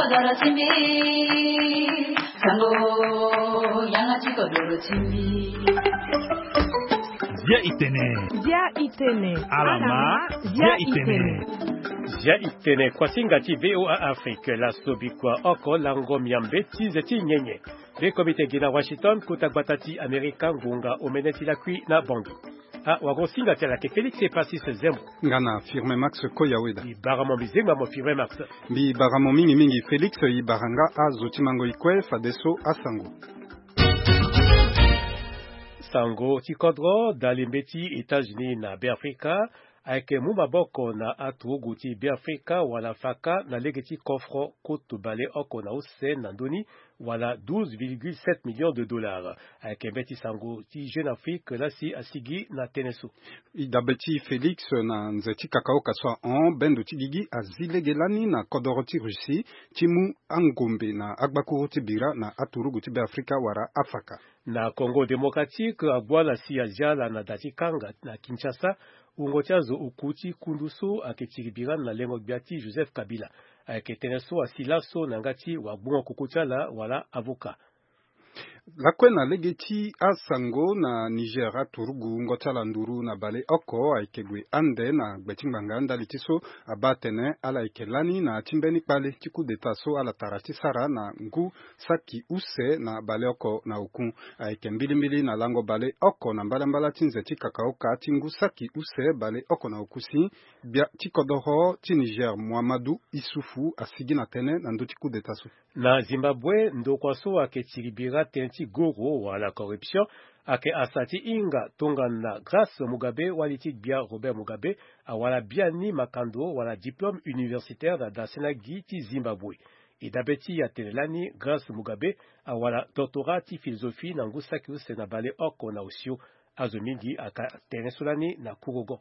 kodoro chimbi sango yanga chikodoro chimbi Zia itene alama zia itene Zia itene kwa singati VOA Afrique la sobikwa oko lango miambeti zeti nyenye le komite gina Washington kutabatati Amerika ngunga omeneti la kui na bangi wagon singati la ke Felix e Pasis Zembo ngana firme Max Koyaweda bi baramo bizenga mo firme Max bi baramo mingi Felix i baranga azoti mango ikwe fadeso asango Sango tikodro dalimbeti États-Unis na Afrika ake mumaboko na atugu ti Afrika wala faka na legeti kofro koto bale oko na ose na ndoni wala 12,7 millions de dollars ake beti sango ti Jeune Afrique la si asigi na tenesu idabeti Felix na nzeti kakao kaswa on bendo ti gigi azilegelani na kodoroti Russie timu angombe na agbakuru ti bira na aturugu ti Afrika wara afaka na Congo démocratique abwala si ajala na dati kanga na Kinshasa ungochazo ukuti kunduso akechiribira na lengo biati Joseph Kabila aketeneso asilaso nangati wa bunga kukuchala wala avoka lakwe na legeti asango na Niger aturugu ngochala nduru na bale oko aikegwe ande na gbetimbanga ndalitiso abatene ala ikelani na timbeni pale tiku detaso ala tarati sara na ngu saki use na bale oko na ukun aikembilimbili na lango bale oko na mbala tinzeti kakaoka tingu saki use bale oko na ukusi bia tikodoho ti Niger Muhammadu Isufu asigi na tene na ndo tiku detaso na Zimbabwe ndokwaso akechiribira tenti goro wala corruption ake asati inga tonga na Grace Mugabe waliti bia Robert Mugabe awala bia ni makando wala diplôme universitaire da Senagi ti Zimbabwe idabeti ya telelani Grace Mugabe awala doctorat ti philosophie na ngusaki use na bale oko na usio azomingi aka tenesolani na Kurogo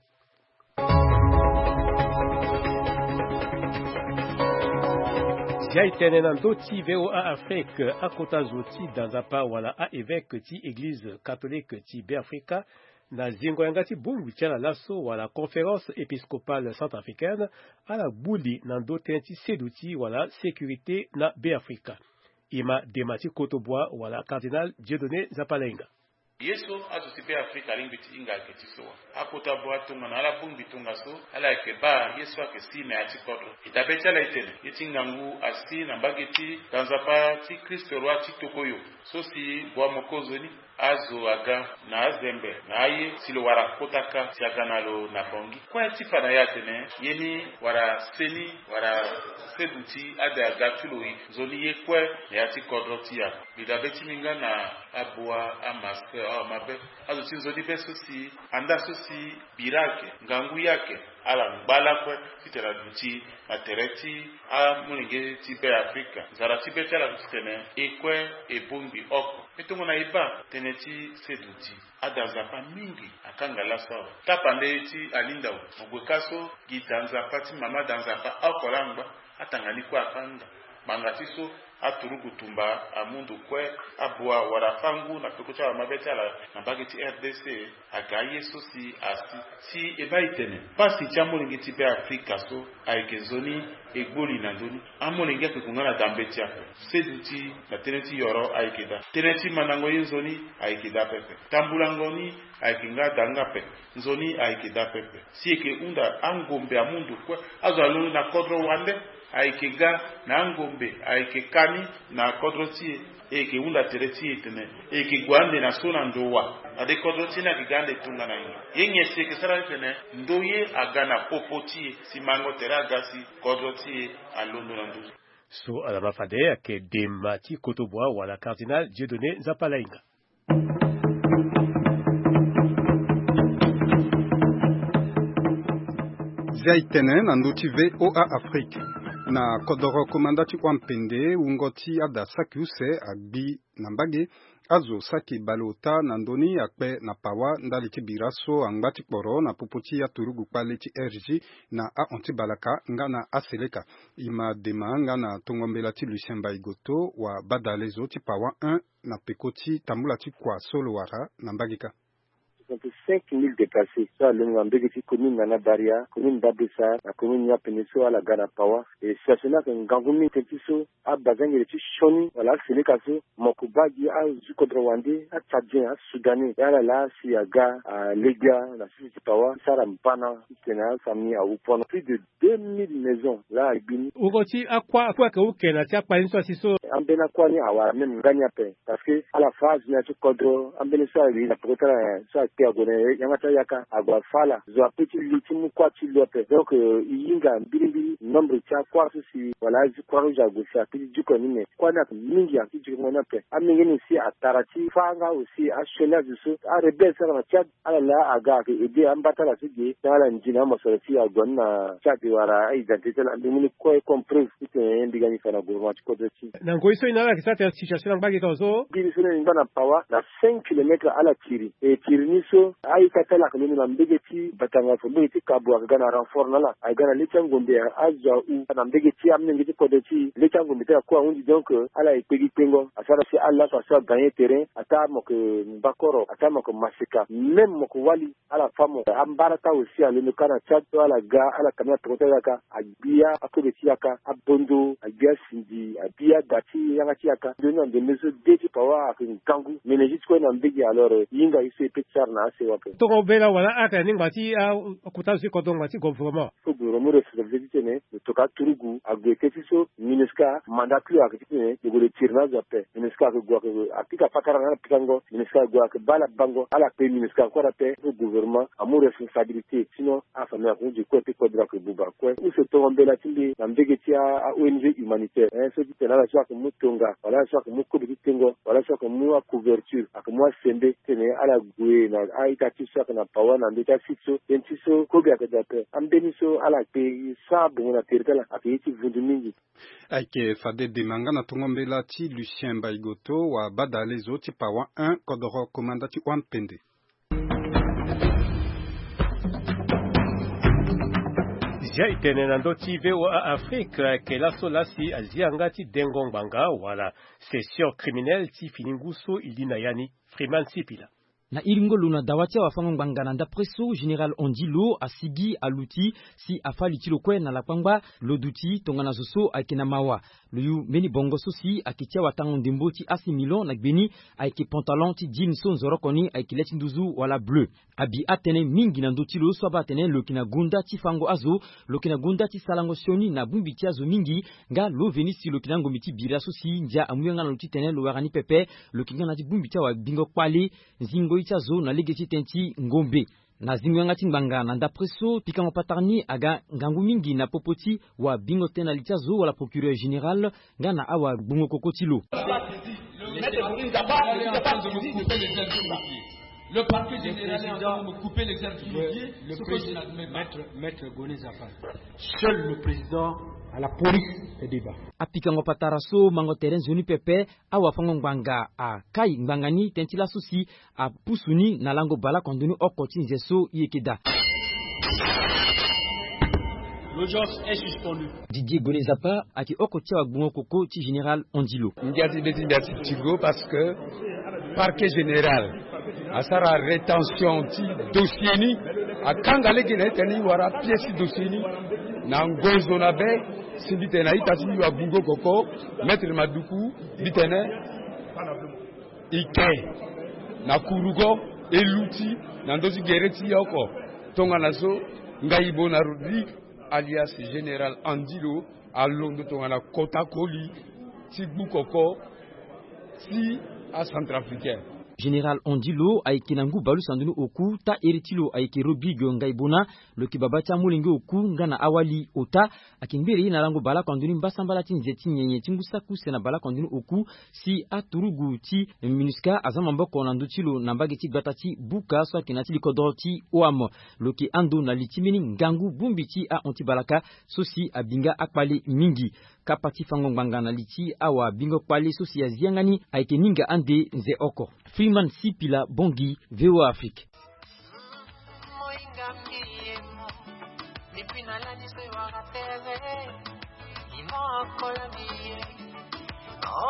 Zia itene nando ti VOA Afrique akota zoti danzapa wala a évêque ti église catholique ti Afrika na zingo yangati bungu tiala laso wala conférence épiscopale centrafricaine ala buli nando tenti seduti wala sécurité na Afrika ima demati kotobwa wala cardinal Dieudonné Zapalenga Yeso azusipe Afrika limbiti inga ketisoa. Akota bwa tunga na ala bumbi tunga so ala ekeba Yesu akesime atikodo. Itabeti ala itene. Yetingangu asi na bageti danzapa ti Kristo roi ti tokoyo. So si bwa mokozoni azo aga na azembe na aye silo wara kotaka si aga na lo na bongi. Kwa tifa na yatene yeni wara seni wara seduti ade aga tuloi zoni ye kwe ya tikodro ti ya. Itabeti minga na abua amaske mabe azo tinzodi beso si anda so si birake ngangu yake ala mbala kwe titera duti atereti a mulinge ti Afrika zara ti betela titene ekwe ebombi oko etongo na iba teneti seduti adazapa mingi akanga la sawa tapande ti alinda ogwekaso gidanza pati mama danzapa akolangba atangani kwa akanga mangatiso aturugu tumba amundu kwe abua warafangu na kukucha wa mabetala na bageti RDC agaye so si asi si ebaitene pasi chamulingi tipe Afrika so aikezoni egboli na ndoni amulingi kukungana dambetia seduti na teneti yoro aikeda teneti manango yenzoni aikeda pepe tambulangoni aikinga danga pepe nzoni aikeda pepe sieke unda angombe amundu kwe azalulu na kodro wande aikega na ngombe aikekani na kodroti eke unda tereti etene eke gwande na sona ndowa ade kodroti na gigande tunga na inga yenye seke sara tene ndoye agana popoti simango teragasi kodroti alondo na ndu so ala mafade ake demati kotobwa wala cardinal Dieudonné Zapalenga Zia itene na nduti VOA Afrique na kodoro komandati kwa mpende ungoti ada saki use agbi nambage azo saki balota na ndoni akpe na pawa ndali ti biraso angbati kporo na popoti ya turugu pale ti RG na a onti balaka nga na aseleka ima dema nga na tongombela ti Lucien Baigoto wa badalezo ti pawa 1 na pekoti tambula ti kwa solo wara na mbagika sont 5000 déplacés. Soit le Mbegeti, commune Nanabaria, commune Babessa, la commune Yapeneso, la Ganapawa. Et c'est cela que Ngangumi Tetiso, à Bazang et Choni, voilà, c'est le cas, Mokubagi, à Zukodrawandi, à Tchadien, à Soudanais, et à la Siaga, à Lega, la Sisipawa, Sarampana, Sénat, famille à Oupon. Plus de 2000 maisons, là, à Ibini. Ugoti, à quoi que vous kenna, tia pas une soit si so. Ambena Kwani, à même Gagnape. Parce que, à la phase, il y a tout Kodro, Ambena Soa, il a peut-être, soit Théagone, Yamata Yaka, Agua Fala, Zoa Petit Litimu, quoi, Chilope. Donc, Yinga, Bilibili, nombre, tia, quoi, ceci, voilà, je crois que j'ai à Petit Dukonime, quoi, n'a Mingi, à Petit Dukonape. Amingen aussi à Tarati, Fanga aussi, à Chena, à Rebelle, ça va, Tchad, à la Aga, et Ambata la Sigui, dans la Njina, Mossorati, à Gona, Tchad, Wara, identité, la Mini, quoi, compris, c'est un bigani, Fana, Gourmand, Kodoti. Nangoiso, il y a une situation dans Bagitozo. Bilisone, il y a Pawa, à 5 km à la Tiri. Et Tiriniso, Aïkata, la Koloni, Mbegeti, Batanga, Mbegeti, Kabou, Gana, renfort, là, à Gana, Lechangonde, Aja, ou, Mbegeti, Amnegeti, Kodoti, Lechangonde, à quoi on dit donc, à la Epegi Pengo, à ça, c'est Allah, ça soit gagné terrain, à Tamok, Mbakoro, à Tamok, Maseka, même Mokwali, à la femme, Ambarata aussi, à l'Emekana, Tchad, à la Ga, à la Kamia Proteyaka, à Bia, à Kobetiaka, à Bondo, à Bia Sindi, à Bia Dati, Yangatiaka, donnant des mesures d'étipawa à une Kangou, mais les juste qu'on en bégi alors, Yinga, il s'est pété ça, n'a assez wapé. Tokobela, voilà, à Kaning Bati, à Koutazi Kodong Bati, gouvernement. Au gouvernement de Sécurité, le Toka Turugu, à Gweketiso, Mineska, mandat plus à Kitine, le Tirna Zapé, Mineska, à Pika Pakarana Pikango, Mineska, Guak, Bala Bango, à la paix, Mineska, quoi la paix, au gouvernement, à mon responsabilité, sinon, à famille, à du côté Kodra que Bouba, quoi, où se Tombela Tindi, à Mbegetia, à ONG humanitaire, hein, ce qui est là, la joie que Moutonga, voilà, soit que Moukobi Tengo, voilà, soit que Moua couverture, à que moi Sembe, Tene, à la Goué, à Itati, soit que na Pawan, à Mbeta Sitso, Entiso, Kobi à Kedape, à Mbeniso, à la paix, ça, bon, la terre, à Kéti Vundumingi. Aike Fade Demanga na Tungombela ti Lucien Baigoto, wa Badalezo ti Pawan 1, Kodoro Komanda ti Wampende. Zia itenenando TV wa Afrique ke la solasi azianga ti dengongbanga wala session criminelle ti fininguso ilina yani Freeman Sipila. Na iringo luna dawatia wafango bangana nda preso General Ondilo asigi aluti si afali tilo kwe na lapangba loduti tongana zoso akina mawa luyu meni bongo sosi akitia watango ndemboti asi milon na gbeni aiki pantalon ti jean son zorokoni aiki leti nduzu wala bleu abi atene mingi na ndotilo swaba atene lokina gunda ti fango azo lokina gunda ti salango sioni na bumbi ti azo mingi nga lo venisi lokina ngomiti bira sosi ndia amuyenga na luti tene lo warani pepe lokinga na ti bumbi ti wa bingo kwale zingo itazo na legeti tenti ngombe na zingwenga tingbanga na ndapreso pikango patarni aga ngangu mingi na popoti wa bingo tena litazo wala procureur général ngana awa bungo kokotilo. Le parquet général est en train de couper l'exercice du dossier. Le président, maître Goné Zafar. Seul le président à la police est débat. Apikango pataraso mango terrain zoni pepe awa fango ngbanga a kai ngbangani tentila susi a pusuni na lango bala kondoni okoti nzeso yekeda. L'audience est suspendue. Didier Goné Zapa aki okoti wa bungo koko ti général Ondilo. Ndiati Tigo parce que parquet général à sa rétention ti dossier ni a kangale gene teni wara pièce dossier ni na ngozo na be sindi na itasi wa bungo koko maître Maduku bitene ike na kurugo eluti na ndozi gereti yoko tonga naso ngaibo na Rodrigue alias général Andilo alondo tonga na kota koli ti bukoko ti a Centrafricain. Général Ondilo aiki nangu balu sandunu oku ta eritilo aiki Rodrigue ngaibona lo kibabata mulenge oku ngana awali ota akimbiri na lango bala kanduni mbasambala tinzeti nyenye tingusa kusena bala kanduni oku si aturugu ti minuska azama mboko na ndutilo na mbageti batati buka so kinati likodoti oam lo ki ando na litimini ngangu bumbiti a ontibalaka sosi abinga akpali mingi kapati fango ngbanga na liti awa bingo kpali sosi ya ziangani aiki ninga ande nze oko. Freeman Sipila Bongi, VOA Afrique.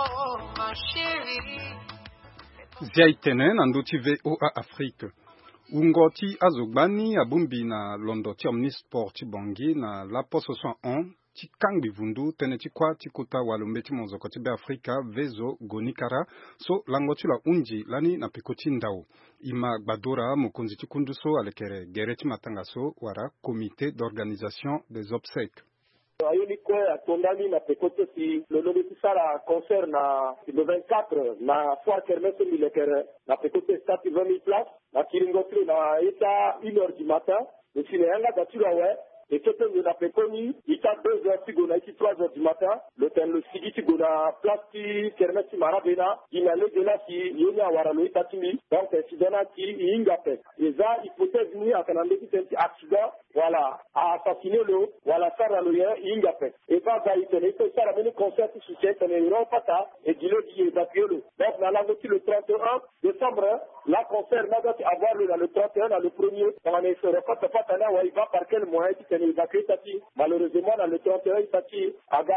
Ziaitenen anduti VOA Afrique. Ungoti azogbani abumbi na londo ti omnisport ti bongi na lapo 61 ti kang bivundu tene ti kwa ti kota walombe ti monzoko ti be Afrika vezo gonikara so lango ti la unji lani na peko ti ndao ima gbadora mokonzi ti kundu so alekere gere ti matanga so wara comité d'organisation des obsèques. Ayuni kwe atondani na pekote si lolobe ti sara concert na le 24 na foire kermesse militaire na pekote stade 20 000 places na kiringotri na ita 1h du matin le cinéanga datira ouais et tout le na pekoni ita 2h tigo na iti 3h du matin le ten le sigi tigo na place ti kermesse marabena ina le de la si yoni awara lo ita timi donc si dona ti inga pe eza hypothèse ni akanande ti tenti accident voilà a assassiné le voilà sara lo ya inga pe et pas va itene ito sara meni concert ti soutien tene europata et dilo di évacuer le donc na lango ti le 31 décembre la concert na doit avoir le 31 dans le premier on ne se répète pas tana wa il va par quel moyen ti tene évacuer tati malheureusement dans le 31 tati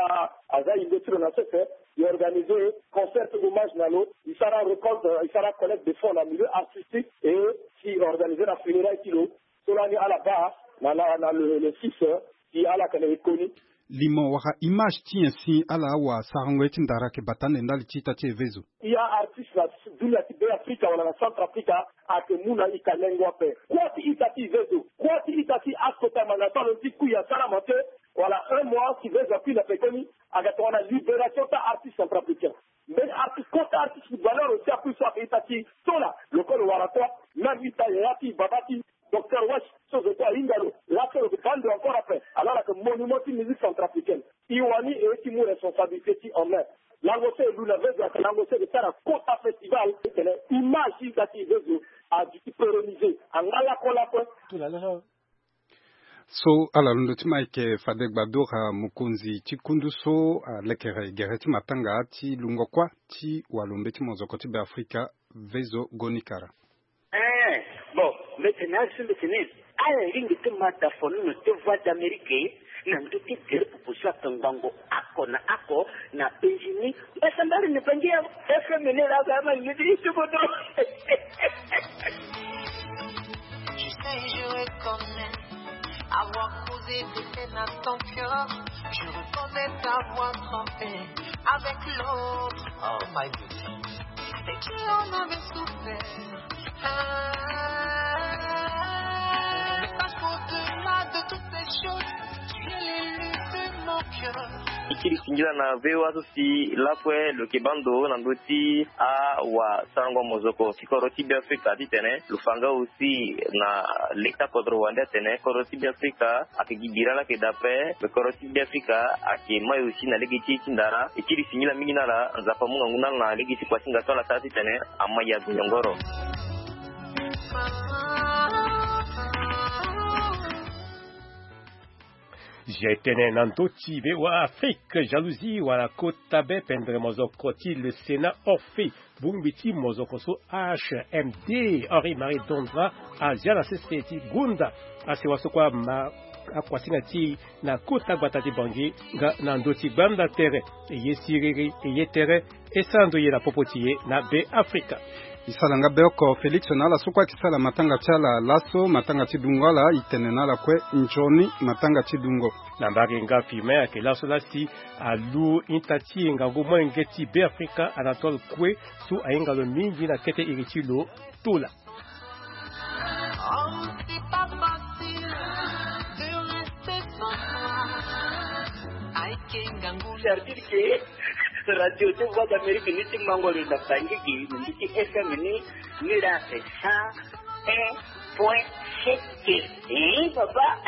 aga industrie na fait il organisé concert hommage na l'autre il sera récolte il sera collecte de fonds dans le milieu artistique et si organiser la funéraille kilo solani à la base na le 6 qui à la canne connu limo waka image ti ainsi ala wa sarangwe ti ndara ke batane ndali ti tati vezo il y a artiste la dunia ti be Afrika wala na Centre Africa ake muna ikalengwa pe kwa ti itati vezo kwa ti itati askota manata le ti kuya sara monte voilà un mois qui vezo puis la pekoni agato na libération ta artiste centrafricain mais artiste contre artiste valeur aussi a plus soit itati sola le col warato même itayati babati Docteur Wash, chose de toi, Ingalo, là, c'est le bande encore après. Alors que monument de musique centrafricaine, Iwani et Timou responsabilité en main. L'angosé est l'une avec l'angosé de faire un Kota Festival, image d'attiver à du pérenniser. En ala kola tout là. So ala lundo ti maike fadek badora mukunzi ti kundu so lekere gere ti matanga ti lungo kwa ti walombe ti monzoko ti be Afrika vezo gonikara. Bon, maintenant, je me tenais à la ligne de Matafon, de voix d'Amérique, n'a pas été pour ça, Tango, Ako, na Péjini, mais ça m'a ne pas dire, est-ce que mener la gamme, il dit, je vous donne. Je sais, je reconnais avoir posé des peines à ton cœur, je reconnais t'avoir trompé avec l'autre, oh my God, et qui en avait souffert. Ikiri singira na vewa sosi lafwe lo kebando na ndoti a wa sango mozoko sikoroti bi Afrika ditene lufanga aussi na l'État kodrowanda tene koroti bi Afrika akigibira la ke d'après le koroti bi Afrika ake mai aussi na legiti tindara ikiri singira mingina la nzapa munga nguna na legiti kwa singa tola tati tene amaya gunyongoro. J'ai tenu nantoti vewa Afrique jalousie wala kota be pendre mozoko ti le Sénat Orphée bumbiti mozoko so HMD Henri Marie Dondra Asia la seseti Gunda asiwaso kwa ma akwasinga ti na kota batati bangi na ndoti banda tere eye siriri eye tere esando ye la popotiye na be Afrika. Isalanga beoko Felix nala sukwa kisala matanga chala laso matanga tidungala itenena la kwe njoni matanga tidungo nambari nga fime ke laso lasi alu intati ngango mwengeti be Afrika Anatole kwe su ainga lo mingi na kete irichilo tula Radio de voix d'Amérique ni mangolo da tangi ki ni FM ni la c'est ça 1.7 papa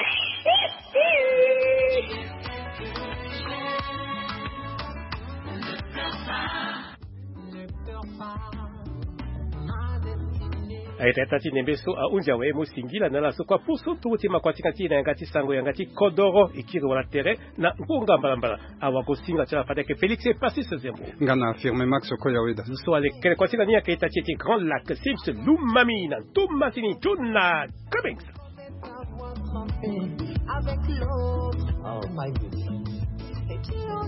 aitati nembeso a unja we musingila nala so kwa puso tuti makwatika tina yangati sango yangati kodoro ikiri wala tere na ngunga mbalambala awako singa cha fatake Félix et Passis Zembo ngana affirme Max Koyaweda so ale kele kwatina nia ke itati ti Grand Lac Sims Lumamina Tumasini Tuna Cummings avec l'autre, oh my God.